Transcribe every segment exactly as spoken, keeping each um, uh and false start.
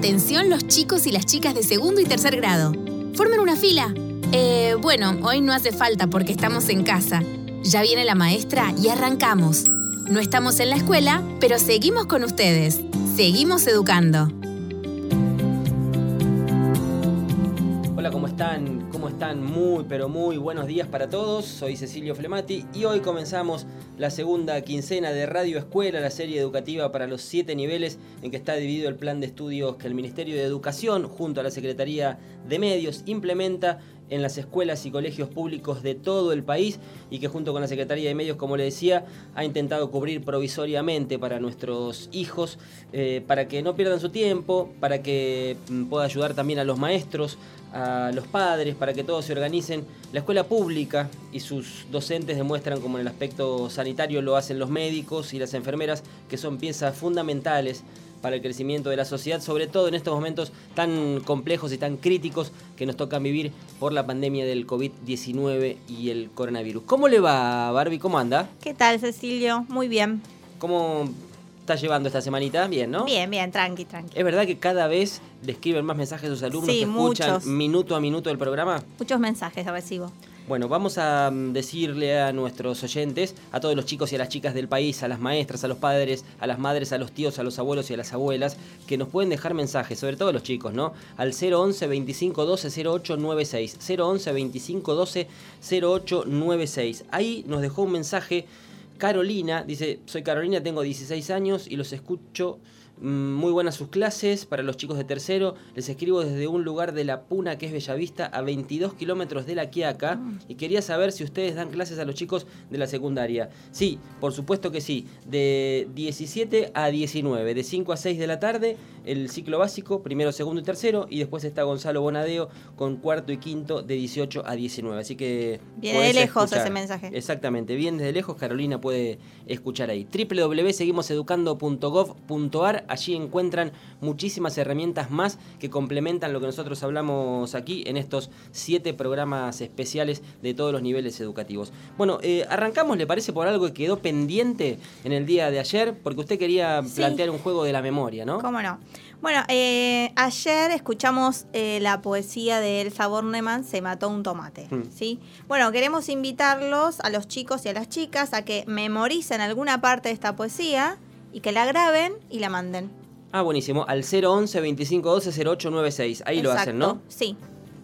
Atención los chicos y las chicas de segundo y tercer grado. Formen una fila. Eh, bueno, hoy no hace falta porque estamos en casa. Ya viene la maestra y arrancamos. No estamos en la escuela, pero seguimos con ustedes. Seguimos educando. Hola, ¿cómo están? ¿Cómo están? Muy, pero muy buenos días para todos. Soy Cecilio Flemati y hoy comenzamos la segunda quincena de Radio Escuela, la serie educativa para los siete niveles en que está dividido el plan de estudios que el Ministerio de Educación, junto a la Secretaría de Medios, implementa en las escuelas y colegios públicos de todo el país y que junto con la Secretaría de Medios, como le decía, ha intentado cubrir provisoriamente para nuestros hijos, eh, para que no pierdan su tiempo, para que mm, pueda ayudar también a los maestros, a los padres, para que todos se organicen. La escuela pública y sus docentes demuestran como en el aspecto sanitario lo hacen los médicos y las enfermeras, que son piezas fundamentales para el crecimiento de la sociedad, sobre todo en estos momentos tan complejos y tan críticos que nos tocan vivir por la pandemia del covid diecinueve y el coronavirus. ¿Cómo le va, Barbie? ¿Cómo anda? ¿Qué tal, Cecilio? Muy bien. ¿Cómo está llevando esta semanita? Bien, ¿no? Bien, bien, tranqui, tranqui. ¿Es verdad que cada vez le escriben más mensajes a sus alumnos sí, que escuchan muchos. minuto a minuto el programa? Muchos mensajes recibo. Bueno, vamos a decirle a nuestros oyentes, a todos los chicos y a las chicas del país, a las maestras, a los padres, a las madres, a los tíos, a los abuelos y a las abuelas, que nos pueden dejar mensajes, sobre todo los chicos, ¿no? Al cero once, veinticinco doce, cero ocho nueve seis, cero once, veinticinco doce, cero ocho nueve seis. Ahí nos dejó un mensaje Carolina, dice, soy Carolina, tengo dieciséis años y los escucho. Muy buenas sus clases para los chicos de tercero. Les escribo desde un lugar de La Puna, que es Bellavista, a veintidós kilómetros de La Quiaca. Mm. Y quería saber si ustedes dan clases a los chicos de la secundaria. Sí, por supuesto que sí. De diecisiete a diecinueve, de cinco a seis de la tarde, el ciclo básico, primero, segundo y tercero. Y después está Gonzalo Bonadeo con cuarto y quinto de dieciocho a diecinueve. Así que viene de lejos escuchar. Ese mensaje. Exactamente, bien desde lejos. Carolina puede escuchar ahí. doble u doble u doble u punto seguimos educando punto gov punto a r. Allí encuentran muchísimas herramientas más que complementan lo que nosotros hablamos aquí en estos siete programas especiales de todos los niveles educativos. Bueno, eh, arrancamos, ¿le parece, por algo que quedó pendiente en el día de ayer? Porque usted quería sí. plantear un juego de la memoria, ¿no? ¿Cómo no? Bueno, eh, ayer escuchamos eh, la poesía de Elsa Bornemann, Se mató un tomate, mm. ¿sí? Bueno, queremos invitarlos a los chicos y a las chicas a que memoricen alguna parte de esta poesía y que la graben y la manden. Ah, buenísimo. Al cero once, veinticinco doce, cero ocho nueve seis. Ahí Exacto, lo hacen, ¿no? Sí.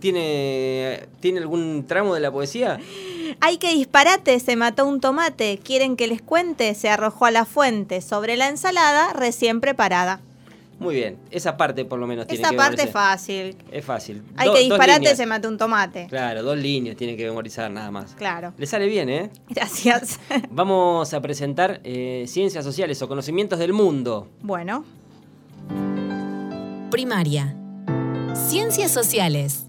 ¿Tiene, ¿Tiene algún tramo de la poesía? Hay que disparate, se mató un tomate. ¿Quieren que les cuente? Se arrojó a la fuente sobre la ensalada recién preparada. Muy bien. Esa parte por lo menos tiene Esa que memorizar. Esa parte es fácil. Es fácil. Hay Do, que disparate, se mató un tomate. Claro, dos líneas tiene que memorizar nada más. Claro. Le sale bien, ¿eh? Gracias. Vamos a presentar eh, ciencias sociales o conocimientos del mundo. Bueno. Primaria. Ciencias sociales.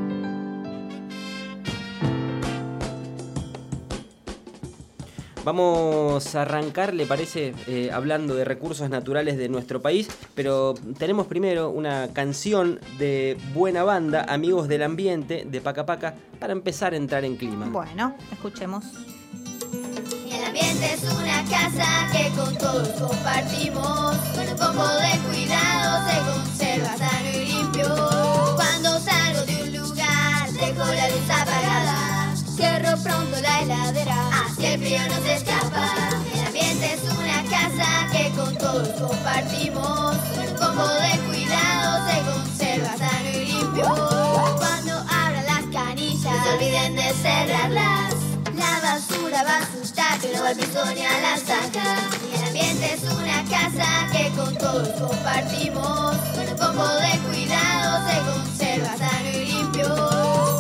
Vamos a arrancar, le parece, eh, hablando de recursos naturales de nuestro país, pero tenemos primero una canción de buena banda, Amigos del Ambiente, de Paca Paca, para empezar a entrar en clima. Bueno, escuchemos. El ambiente es una casa que con todos compartimos, con un poco de cuidado se conserva sano y limpio. Cuando salgo de un lugar dejo la luz apagada, cierro pronto la heladera, así el frío no se escapa. El ambiente es una casa que con todos compartimos, con un poco de cuidado se conserva sano y limpio. Cuando abran las canillas no se olviden de cerrarlas, la basura va a asustar, que no va al piso ni a la saca. El ambiente es una casa que con todos compartimos, con un poco de cuidado se conserva sano y limpio.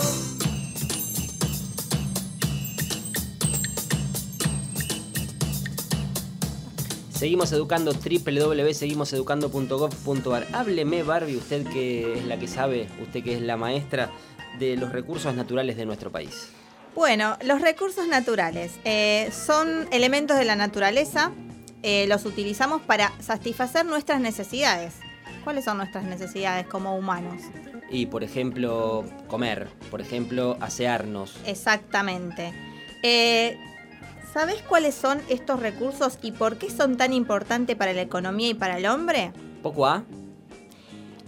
Seguimos educando, doble u doble u doble u punto seguimos educando punto gov punto a r. Hábleme, Barbie, usted que es la que sabe, usted que es la maestra, de los recursos naturales de nuestro país. Bueno, los recursos naturales eh, son elementos de la naturaleza, eh, los utilizamos para satisfacer nuestras necesidades. ¿Cuáles son nuestras necesidades como humanos? Y, por ejemplo, comer, por ejemplo, asearnos. Exactamente. Eh, ¿Sabés cuáles son estos recursos y por qué son tan importantes para la economía y para el hombre? ¿Poco A?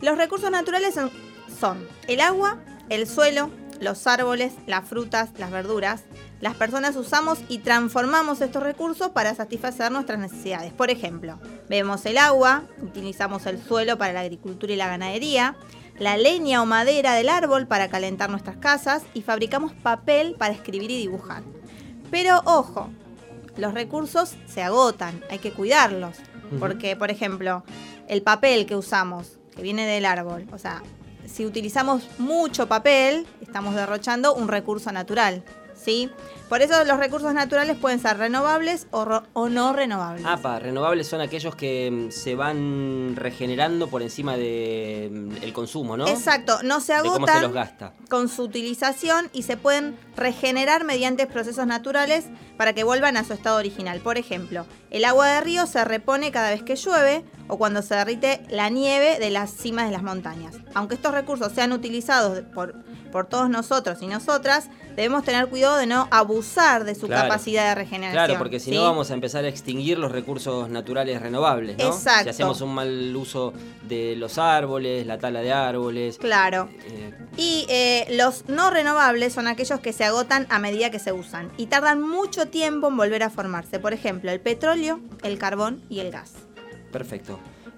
Los recursos naturales son, son el agua, el suelo, los árboles, las frutas, las verduras. Las personas usamos y transformamos estos recursos para satisfacer nuestras necesidades. Por ejemplo, bebemos el agua, utilizamos el suelo para la agricultura y la ganadería, la leña o madera del árbol para calentar nuestras casas y fabricamos papel para escribir y dibujar. Pero ojo, los recursos se agotan, hay que cuidarlos. Uh-huh. Porque, por ejemplo, el papel que usamos, que viene del árbol, o sea, si utilizamos mucho papel, estamos derrochando un recurso natural, ¿sí? Por eso los recursos naturales pueden ser renovables o, ro- o no renovables. Ah, renovables son aquellos que se van regenerando por encima del de, consumo, ¿no? Exacto, no se agotan de cómo se los gasta. Con su utilización y se pueden regenerar mediante procesos naturales para que vuelvan a su estado original. Por ejemplo, el agua de río se repone cada vez que llueve o cuando se derrite la nieve de las cimas de las montañas. Aunque estos recursos sean utilizados por, por todos nosotros y nosotras, debemos tener cuidado de no abusar de su claro. capacidad de regeneración. Claro, porque si ¿sí? no vamos a empezar a extinguir los recursos naturales renovables, ¿no? Exacto. Si hacemos un mal uso de los árboles, la tala de árboles. Claro. Eh, y eh, los no renovables son aquellos que se agotan a medida que se usan y tardan mucho tiempo en volver a formarse. Por ejemplo, el petróleo, el carbón y el gas. Perfecto.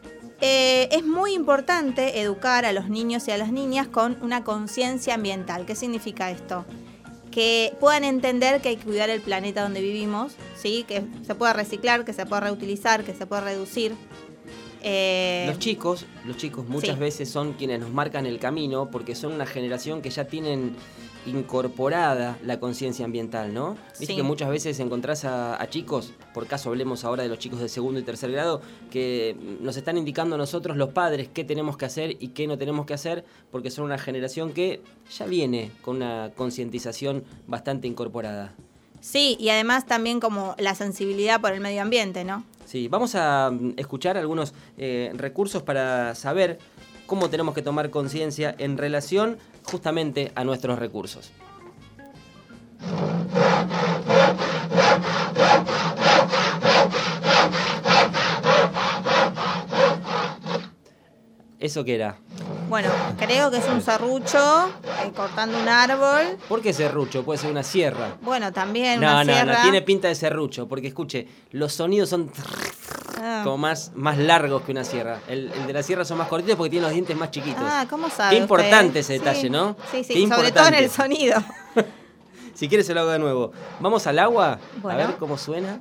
Eh, es muy importante educar a los niños y a las niñas con una conciencia ambiental. ¿Qué significa esto? Que puedan entender que hay que cuidar el planeta donde vivimos, ¿sí? Que se pueda reciclar, que se pueda reutilizar, que se pueda reducir. Eh, los chicos, los chicos muchas sí. veces son quienes nos marcan el camino porque son una generación que ya tienen incorporada la conciencia ambiental, ¿no? Viste sí. que muchas veces encontrás a, a chicos, por caso hablemos ahora de los chicos de segundo y tercer grado, que nos están indicando a nosotros los padres qué tenemos que hacer y qué no tenemos que hacer, porque son una generación que ya viene con una concientización bastante incorporada. Sí, y además también como la sensibilidad por el medio ambiente, ¿no? Sí, vamos a escuchar algunos eh, recursos para saber cómo tenemos que tomar conciencia en relación justamente a nuestros recursos. ¿Eso qué era? Bueno, creo que es un serrucho eh, cortando un árbol. ¿Por qué serrucho? Puede ser una sierra. Bueno, también No, una no, sierra. no, tiene pinta de serrucho, porque escuche, los sonidos son Ah. como más, más largos que una sierra. El, el de la sierra son más cortitos porque tiene los dientes más chiquitos. Ah, ¿cómo sabe Qué importante usted? ese detalle, Sí. ¿no? Sí, sí, Qué sobre todo en importante. el sonido. Si quieres se lo hago de nuevo. Vamos al agua, Bueno. a ver cómo suena.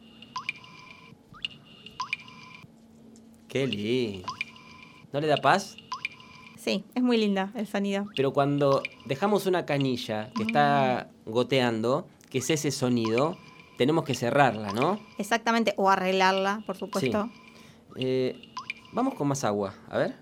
Qué lindo. ¿No le da paz? Sí, es muy linda el sonido. Pero cuando dejamos una canilla que está goteando, que es ese sonido, tenemos que cerrarla, ¿no? Exactamente, o arreglarla, por supuesto. Sí. Eh, vamos con más agua, a ver.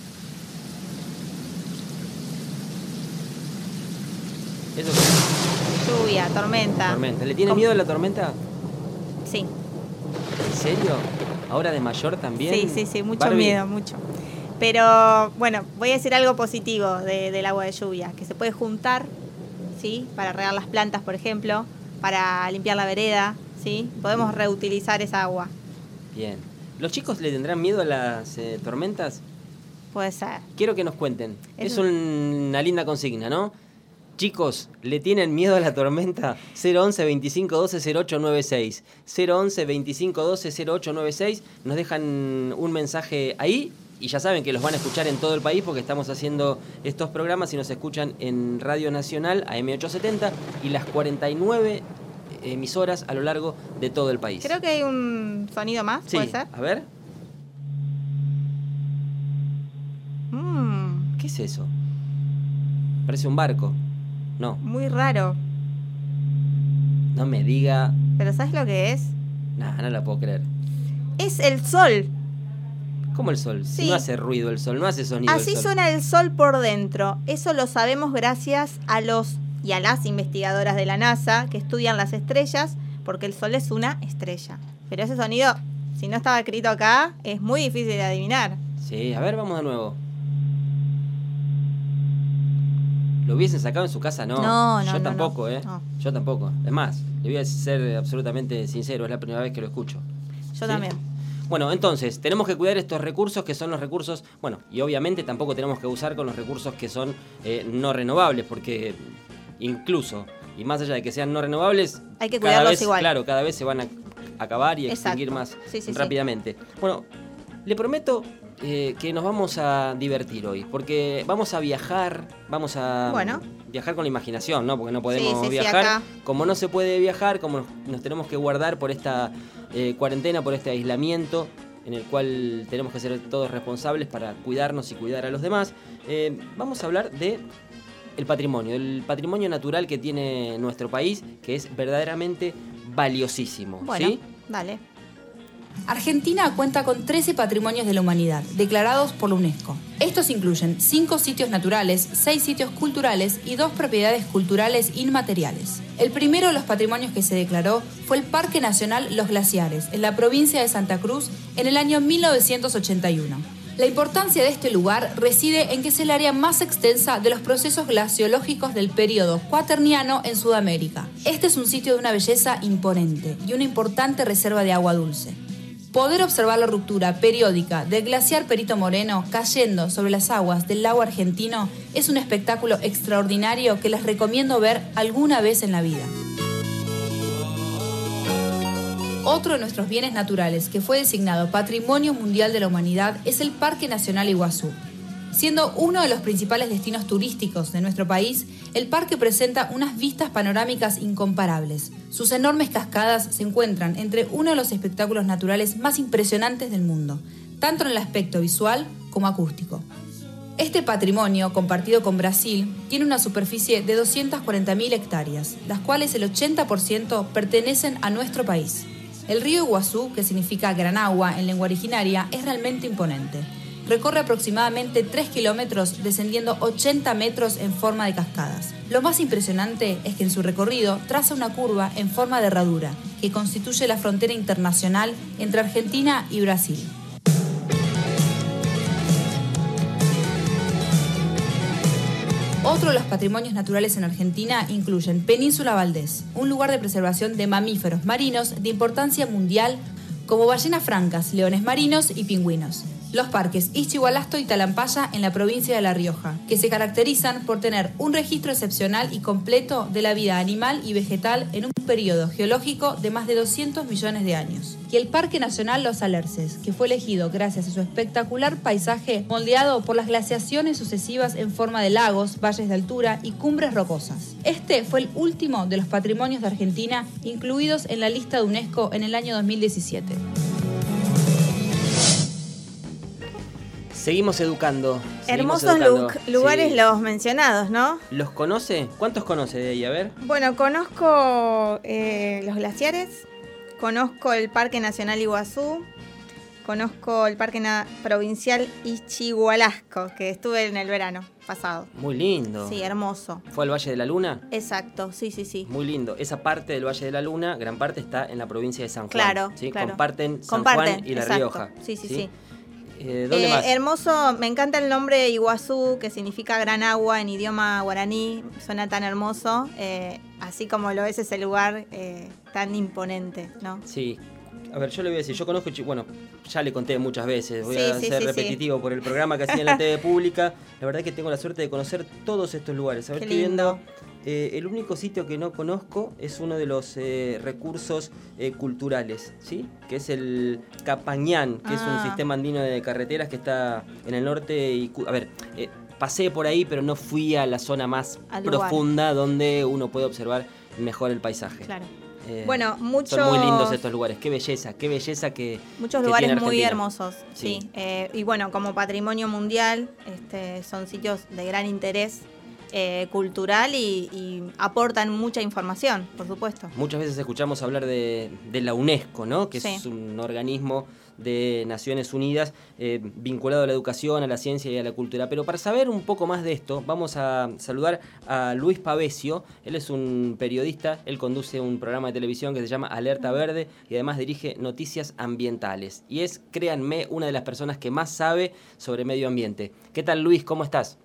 Eso es Lluvia, tormenta. tormenta. ¿Le tiene ¿Cómo? miedo a la tormenta? Sí, ¿En serio? ¿Ahora de mayor también? sí, sí, sí, mucho Barbie? miedo, mucho. Pero bueno, voy a decir algo positivo de- del agua de lluvia, que se puede juntar, ¿sí? Para regar las plantas, por ejemplo, para limpiar la vereda, ¿sí? Podemos reutilizar esa agua, Bien. ¿Los chicos le tendrán miedo a las eh, tormentas? puede ser. Quiero que nos cuenten. Es Es una linda consigna, ¿no? Chicos, ¿le tienen miedo a la tormenta? cero once, veinticinco doce, cero ocho nueve seis. cero once, veinticinco doce, cero ocho nueve seis. Nos dejan un mensaje ahí y ya saben que los van a escuchar en todo el país porque estamos haciendo estos programas y nos escuchan en Radio Nacional A M ochocientos setenta y las cuarenta y nueve emisoras a lo largo de todo el país. Creo que hay un sonido más, Sí, ¿puede ser? a ver. Mm, ¿Qué es eso? Parece un barco. No, muy raro. no me diga... ¿Pero sabes lo que es? Nah, no la puedo creer. Es el sol. ¿Cómo el sol? Si Sí. no hace ruido el sol, no hace sonido Así el sol. suena el sol por dentro. Eso lo sabemos gracias a los y a las investigadoras de la NASA que estudian las estrellas, porque el sol es una estrella. Pero ese sonido, si no estaba escrito acá, es muy difícil de adivinar. Sí, a ver, vamos de nuevo. ¿Lo hubiesen sacado en su casa? No. No, no, Yo no, tampoco, no. ¿eh? No. Yo tampoco. Es más, le voy a ser absolutamente sincero, es la primera vez que lo escucho. Yo ¿Sí? también. Bueno, entonces, tenemos que cuidar estos recursos que son los recursos, bueno, y obviamente tampoco tenemos que usar con los recursos que son eh, no renovables, porque incluso, y más allá de que sean no renovables, hay que cada cuidarlos vez, igual. Claro, cada vez se van a acabar y Exacto. extinguir más Sí, sí, rápidamente. Sí. Bueno, le prometo eh, que nos vamos a divertir hoy, porque vamos a viajar, vamos a bueno. viajar con la imaginación, ¿no? Porque no podemos sí, sí, viajar. Sí, acá. Como no se puede viajar, como nos, nos tenemos que guardar por esta eh, cuarentena, por este aislamiento, en el cual tenemos que ser todos responsables para cuidarnos y cuidar a los demás, eh, vamos a hablar de el patrimonio, el patrimonio natural que tiene nuestro país, que es verdaderamente valiosísimo. Bueno, ¿sí? dale. Argentina cuenta con trece patrimonios de la humanidad, declarados por la UNESCO. Estos incluyen cinco sitios naturales, seis sitios culturales y dos propiedades culturales inmateriales. El primero de los patrimonios que se declaró fue el Parque Nacional Los Glaciares, en la provincia de Santa Cruz, en el año mil novecientos ochenta y uno. La importancia de este lugar reside en que es el área más extensa de los procesos glaciológicos del período cuaterniano en Sudamérica. Este es un sitio de una belleza imponente y una importante reserva de agua dulce. Poder observar la ruptura periódica del glaciar Perito Moreno cayendo sobre las aguas del lago argentino es un espectáculo extraordinario que les recomiendo ver alguna vez en la vida. Otro de nuestros bienes naturales que fue designado Patrimonio Mundial de la Humanidad es el Parque Nacional Iguazú. Siendo uno de los principales destinos turísticos de nuestro país, el parque presenta unas vistas panorámicas incomparables. Sus enormes cascadas se encuentran entre uno de los espectáculos naturales más impresionantes del mundo, tanto en el aspecto visual como acústico. Este patrimonio, compartido con Brasil, tiene una superficie de doscientas cuarenta mil hectáreas, las cuales el ochenta por ciento pertenecen a nuestro país. El río Iguazú, que significa gran agua en lengua originaria, es realmente imponente. Recorre aproximadamente tres kilómetros, descendiendo ochenta metros en forma de cascadas. Lo más impresionante es que en su recorrido traza una curva en forma de herradura, que constituye la frontera internacional entre Argentina y Brasil. Otro de los patrimonios naturales en Argentina incluyen Península Valdés, un lugar de preservación de mamíferos marinos de importancia mundial como ballenas francas, leones marinos y pingüinos. Los parques Ischigualasto y Talampaya en la provincia de La Rioja, que se caracterizan por tener un registro excepcional y completo de la vida animal y vegetal en un periodo geológico de más de doscientos millones de años. Y el Parque Nacional Los Alerces, que fue elegido gracias a su espectacular paisaje moldeado por las glaciaciones sucesivas en forma de lagos, valles de altura y cumbres rocosas. Este fue el último de los patrimonios de Argentina incluidos en la lista de UNESCO en el año dos mil diecisiete. Seguimos educando. Seguimos Hermosos educando. look, lugares Sí. los mencionados, ¿no? ¿Los conoce? ¿Cuántos conoce de ahí? A ver. Bueno, conozco eh, los glaciares, conozco el Parque Nacional Iguazú, conozco el Parque Na- Provincial Ischigualasco, que estuve en el verano pasado. Muy lindo. Sí, hermoso. ¿Fue al Valle de la Luna? Exacto, sí, sí, sí. Muy lindo. Esa parte del Valle de la Luna, gran parte está en la provincia de San Juan. Claro, ¿sí? claro. Comparten San Comparten, Juan y La exacto. Rioja. Sí, sí, sí. Eh, ¿Dónde Eh, más? hermoso, me encanta el nombre Iguazú, que significa gran agua en idioma guaraní, suena tan hermoso, eh, así como lo es ese lugar eh, tan imponente, ¿no? Sí. A ver, yo le voy a decir, yo conozco, Chi- bueno, ya le conté muchas veces, voy Sí, a sí, ser sí, repetitivo por el programa que hacía en la T V pública. La verdad es que tengo la suerte de conocer todos estos lugares. A ver, Qué estoy lindo. viendo, eh, el único sitio que no conozco es uno de los eh, recursos eh, culturales, ¿sí? Que es el Capañán, que es un Ah. sistema andino de carreteras que está en el norte y... cu- A ver, eh, pasé por ahí, pero no fui a la zona más Al lugar. profunda donde uno puede observar mejor el paisaje. Claro. Eh, Bueno, muchos, Son muy lindos estos lugares, qué belleza, qué belleza que muchos que lugares tiene muy Argentina. hermosos, sí. Sí. Eh, y bueno, como patrimonio mundial, este, son sitios de gran interés eh, cultural y, y aportan mucha información, por supuesto. Muchas veces escuchamos hablar de, de la UNESCO, ¿no? Que Sí. es un organismo de Naciones Unidas eh, vinculado a la educación, a la ciencia y a la cultura. Pero para saber un poco más de esto, vamos a saludar a Luis Pavesio. Él es un periodista, él conduce un programa de televisión que se llama Alerta Verde y además dirige Noticias Ambientales. Y es, créanme, una de las personas que más sabe sobre medio ambiente. ¿Qué tal, Luis? ¿Cómo estás?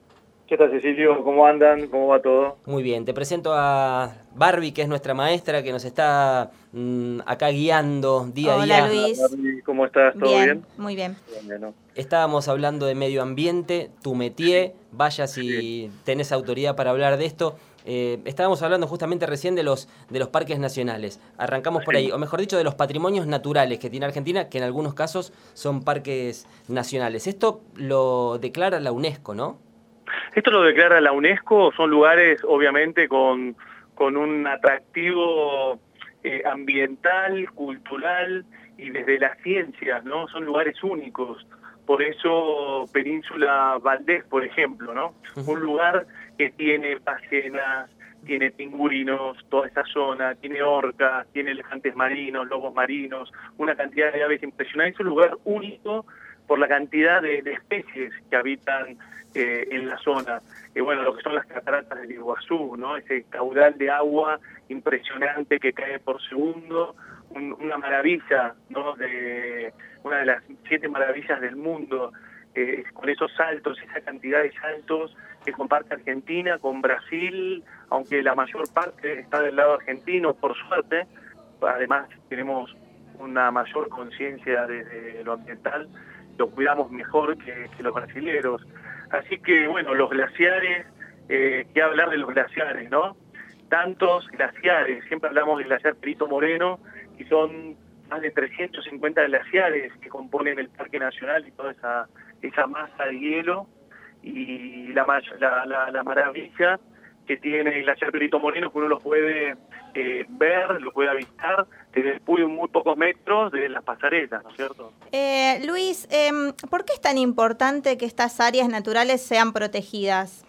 ¿Qué tal, Cecilio? ¿Cómo andan? ¿Cómo va todo? Muy bien, te presento a Barbie, que es nuestra maestra, que nos está mmm, acá guiando día Hola, a día. Luis. Hola, Barbie, ¿cómo estás? ¿Todo Bien, bien? muy bien. Bien, ¿no? Estábamos hablando de medio ambiente, tu métier, vaya si Sí. tenés autoridad para hablar de esto. Eh, estábamos hablando justamente recién de los, de los parques nacionales. Arrancamos por Sí. ahí, o mejor dicho, de los patrimonios naturales que tiene Argentina, que en algunos casos son parques nacionales. Esto lo declara la UNESCO, ¿no? Esto lo declara la UNESCO, son lugares obviamente con, con un atractivo eh, ambiental, cultural y desde las ciencias, ¿no? Son lugares únicos. Por eso Península Valdés, por ejemplo, ¿no? Uh-huh. Un lugar que tiene ballenas, tiene pingüinos, toda esa zona, tiene orcas, tiene elefantes marinos, lobos marinos, una cantidad de aves impresionante. Es un lugar único por la cantidad de, de especies que habitan eh, en la zona. Eh, bueno, lo que son las cataratas del Iguazú, ¿no? Ese caudal de agua impresionante que cae por segundo, un, una maravilla, ¿no? De una de las siete maravillas del mundo, eh, con esos saltos, esa cantidad de saltos que comparte Argentina con Brasil, aunque la mayor parte está del lado argentino, por suerte. Además tenemos una mayor conciencia desde lo ambiental, lo cuidamos mejor que, que los brasileros. Así que, bueno, los glaciares, eh, ¿qué hablar de los glaciares, no? Tantos glaciares, siempre hablamos del glaciar Perito Moreno, y son más de trescientos cincuenta glaciares que componen el Parque Nacional y toda esa, esa masa de hielo, y la, la, la, la maravilla que tiene el glaciar Perito Moreno, que uno lo puede eh, ver, lo puede avistar desde muy, muy pocos metros de las pasarelas, ¿no es cierto? Eh, Luis, eh, ¿por qué es tan importante que estas áreas naturales sean protegidas?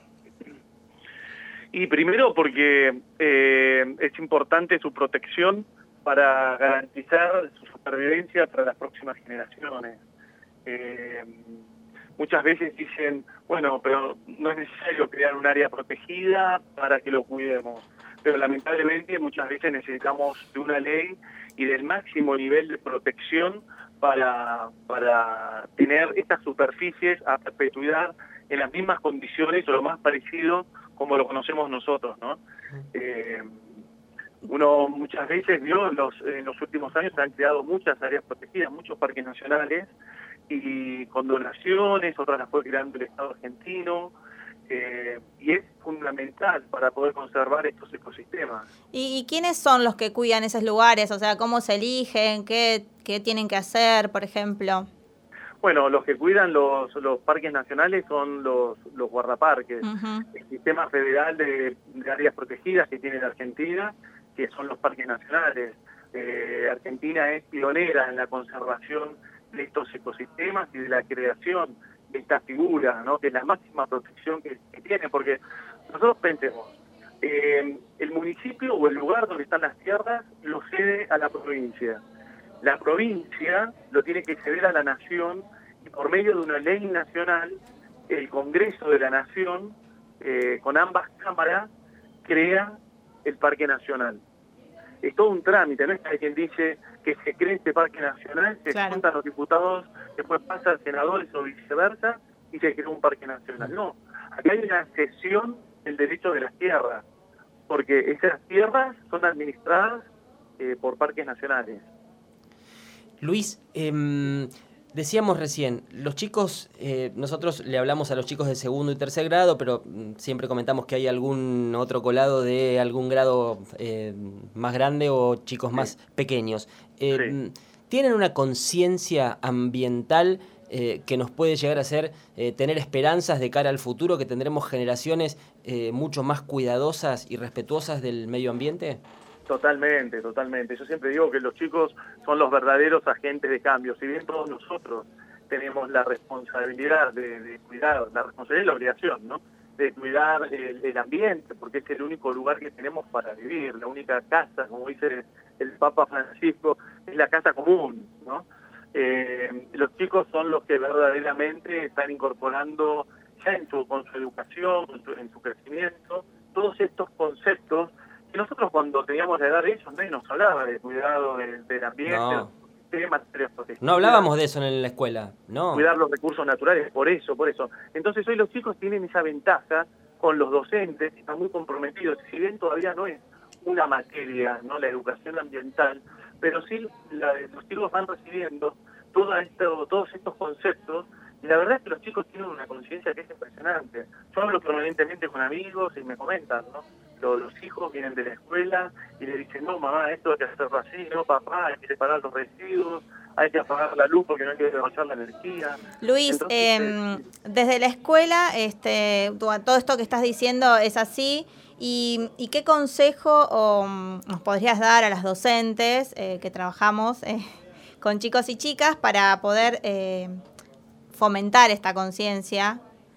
Y primero porque eh, es importante su protección para garantizar su supervivencia para las próximas generaciones. Eh, muchas veces dicen, bueno, pero no es necesario crear un área protegida para que lo cuidemos. Pero lamentablemente muchas veces necesitamos de una ley y del máximo nivel de protección para, para tener estas superficies a perpetuidad en las mismas condiciones o lo más parecido como lo conocemos nosotros, ¿no? Eh, uno muchas veces vio en los, en los últimos años se han creado muchas áreas protegidas, muchos parques nacionales, y con donaciones, otras las fue creando el Estado argentino, eh, y es fundamental para poder conservar estos ecosistemas. ¿Y, y quiénes son los que cuidan esos lugares? O sea, ¿cómo se eligen? ¿Qué, qué tienen que hacer, por ejemplo? Bueno, los que cuidan los, los parques nacionales son los, los guardaparques. Uh-huh. El sistema federal de, de áreas protegidas que tiene la Argentina, que son los parques nacionales. Eh, Argentina es pionera en la conservación de estos ecosistemas y de la creación de estas figuras, ¿no? Que es la máxima protección que, que tiene, porque nosotros pensemos, eh, el municipio o el lugar donde están las tierras lo cede a la provincia. La provincia lo tiene que ceder a la nación y por medio de una ley nacional, el Congreso de la Nación, eh, con ambas cámaras, crea el Parque Nacional. Es todo un trámite, no es que hay quien dice que se cree este Parque Nacional, se claro. juntan los diputados, después pasan senadores o viceversa y se crea un Parque Nacional. No, aquí hay una cesión del derecho de las tierras, porque esas tierras son administradas eh, por parques nacionales. Luis, eh, decíamos recién, los chicos, eh, nosotros le hablamos a los chicos de segundo y tercer grado, pero siempre comentamos que hay algún otro colado de algún grado eh, más grande o chicos más sí. pequeños. Eh, sí. ¿Tienen una conciencia ambiental eh, que nos puede llegar a hacer eh, tener esperanzas de cara al futuro, que tendremos generaciones eh, mucho más cuidadosas y respetuosas del medio ambiente? Totalmente, totalmente. Yo siempre digo que los chicos son los verdaderos agentes de cambio. Si bien todos nosotros tenemos la responsabilidad de, de cuidar, la responsabilidad y la obligación, ¿no? De cuidar el, el ambiente, porque es el único lugar que tenemos para vivir, la única casa, como dice el Papa Francisco, es la casa común, ¿no? Eh, los chicos son los que verdaderamente están incorporando ya en su, con su educación, en su, en su crecimiento, todos estos conceptos. Y nosotros cuando teníamos la edad de ellos, nadie nos hablaba de cuidado del, del ambiente, no. de materias protegidas. No hablábamos de eso en la escuela, no. Cuidar los recursos naturales, por eso, por eso. Entonces hoy los chicos tienen esa ventaja con los docentes, están muy comprometidos, si bien todavía no es una materia, no la educación ambiental, pero sí la, los chicos van recibiendo todo esto, todos estos conceptos, y la verdad es que los chicos tienen una conciencia que es impresionante. Yo hablo permanentemente con amigos y me comentan, ¿no? Los, los hijos vienen de la escuela y le dicen, no mamá, esto hay que hacerlo así, no papá, hay que separar los residuos, hay que apagar la luz porque no hay que derrochar la energía. Luis, Entonces, eh, eh, desde la escuela, este, todo esto que estás diciendo es así. ¿Y, y qué consejo o, nos podrías dar a las docentes eh, que trabajamos eh, con chicos y chicas para poder eh, fomentar esta conciencia?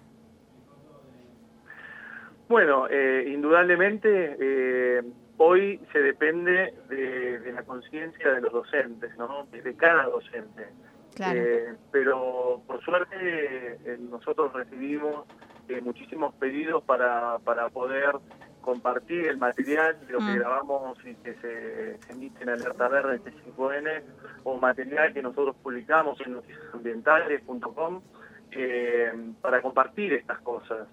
Bueno, eh, indudablemente eh, hoy se depende de, de la conciencia de los docentes, ¿no? De cada docente. Claro. Eh, pero por suerte eh, nosotros recibimos eh, muchísimos pedidos para, para poder compartir el material de lo mm. que grabamos y que se, se emite en Alerta Verde T cinco N, o material que nosotros publicamos en noticias ambientales punto com eh, para compartir estas cosas.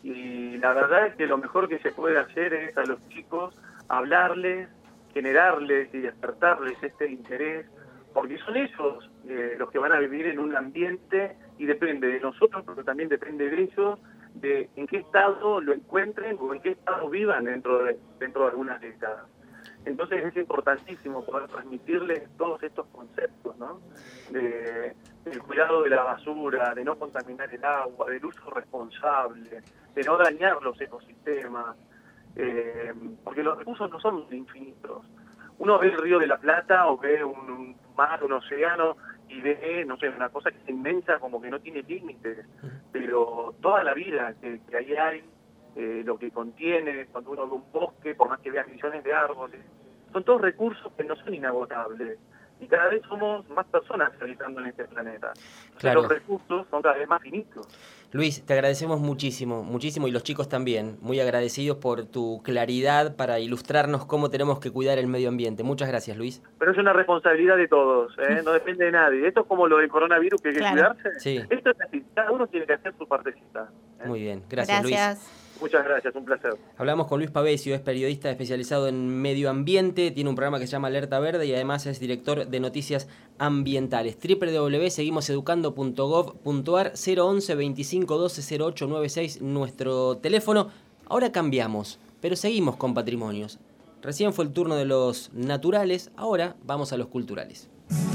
Y la verdad es que lo mejor que se puede hacer es a los chicos hablarles, generarles y despertarles este interés, porque son ellos eh, los que van a vivir en un ambiente, y depende de nosotros, pero también depende de ellos, de en qué estado lo encuentren o en qué estado vivan dentro de, dentro de algunas décadas. Entonces es importantísimo poder transmitirles todos estos conceptos, ¿no? De, del cuidado de la basura, de no contaminar el agua, del uso responsable, de no dañar los ecosistemas, eh, porque los recursos no son infinitos. Uno ve el Río de la Plata o ve un, un mar, un océano, y ve, no sé, una cosa que es inmensa, como que no tiene límites, pero toda la vida que, que ahí hay, eh, lo que contiene, cuando uno ve un bosque, por más que vea millones de árboles, son todos recursos que no son inagotables, y cada vez somos más personas habitando en este planeta. Claro. Los recursos son cada vez más finitos. Luis, te agradecemos muchísimo, muchísimo, y los chicos también, muy agradecidos por tu claridad para ilustrarnos cómo tenemos que cuidar el medio ambiente. Muchas gracias, Luis. Pero es una responsabilidad de todos, ¿eh? No depende de nadie. Esto es como lo del coronavirus, que hay que claro. cuidarse. Sí. Esto es así, cada uno tiene que hacer su partecita, ¿eh? Muy bien, gracias, Gracias. Luis. Muchas gracias, un placer. Hablamos con Luis Pavesio, es periodista especializado en medio ambiente, tiene un programa que se llama Alerta Verde y además es director de noticias ambientales. doble u doble u doble u punto seguimos educando punto gov punto ar, cero once veinticinco doce cero ocho noventa y seis, nuestro teléfono. Ahora cambiamos, pero seguimos con patrimonios. Recién fue el turno de los naturales, ahora vamos a los culturales.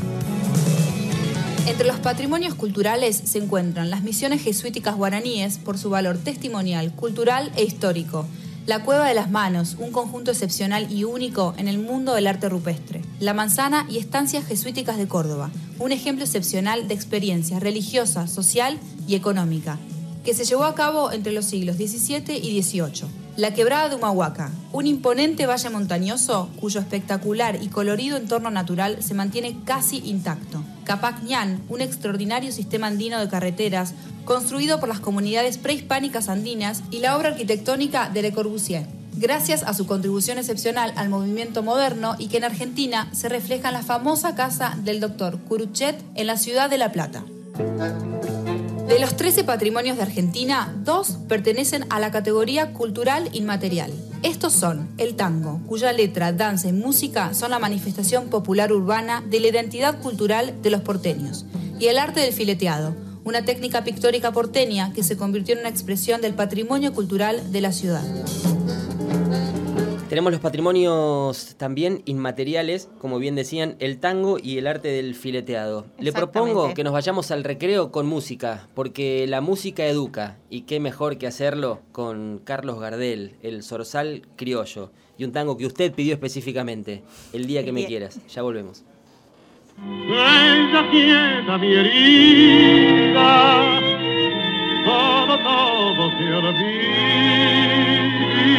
Entre los patrimonios culturales se encuentran las misiones jesuíticas guaraníes por su valor testimonial, cultural e histórico. La Cueva de las Manos, un conjunto excepcional y único en el mundo del arte rupestre. La Manzana y estancias jesuíticas de Córdoba, un ejemplo excepcional de experiencia religiosa, social y económica, que se llevó a cabo entre los siglos diecisiete y dieciocho. La Quebrada de Humahuaca, un imponente valle montañoso cuyo espectacular y colorido entorno natural se mantiene casi intacto. Capac Ñan, un extraordinario sistema andino de carreteras construido por las comunidades prehispánicas andinas, y la obra arquitectónica de Le Corbusier, gracias a su contribución excepcional al movimiento moderno, y que en Argentina se refleja en la famosa casa del doctor Curuchet en la ciudad de La Plata. De los trece patrimonios de Argentina, dos pertenecen a la categoría cultural inmaterial. Estos son el tango, cuya letra, danza y música son la manifestación popular urbana de la identidad cultural de los porteños, y el arte del fileteado, una técnica pictórica porteña que se convirtió en una expresión del patrimonio cultural de la ciudad. Tenemos los patrimonios también inmateriales, como bien decían, el tango y el arte del fileteado. Le propongo que nos vayamos al recreo con música, porque la música educa, y qué mejor que hacerlo con Carlos Gardel, el zorzal criollo, y un tango que usted pidió específicamente, El día que me quieras. Ya volvemos. Ella quieta mi herida, todo, todo se olvida.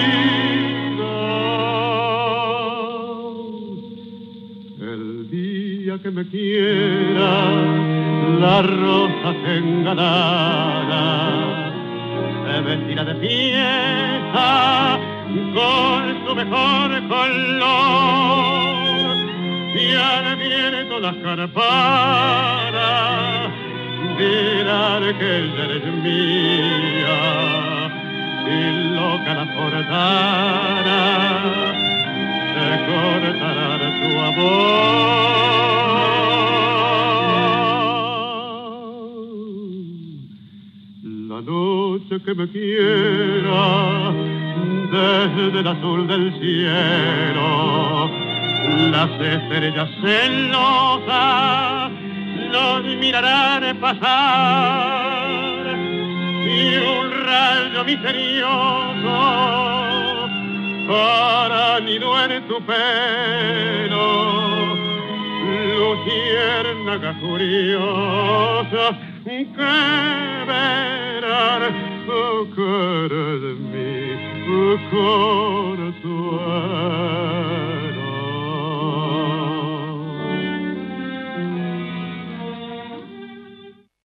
El día que me quiera, la rosa engalada se vestirá de fiesta con su mejor color. Y al viento las carparas dirán que ella eres mía, y y loca la forzara, se cortará tu amor. La noche que me quiera desde el azul del cielo, las estrellas celosas nos mirarán pasar y un rayo misterioso para nido en tu pelo, luciérnaga curiosa que verán que eres mi corazón.